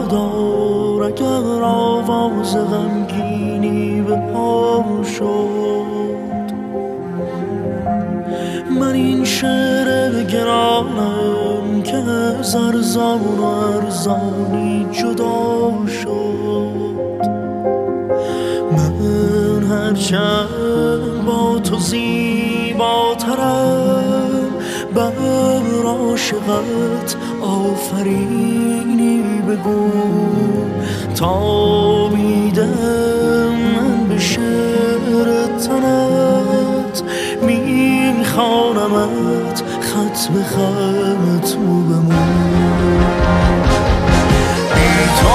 دار اگر آواز غمگینی به پا شد. من این شعر گرانم که ارزان و ارزانی جدا شد. من هرچند با تو زیباترم، بر عاشقت آفرینی بگو تا بیدم من به شعر تنت میخوانمت خط به خط مو به مو. بی تو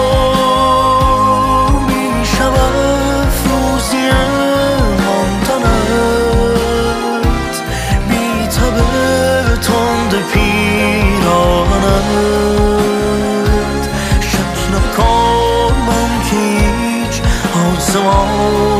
میشود فروزی ماندنت، بی تب تند پیراهنت. شک نکن من که هیچ آسمان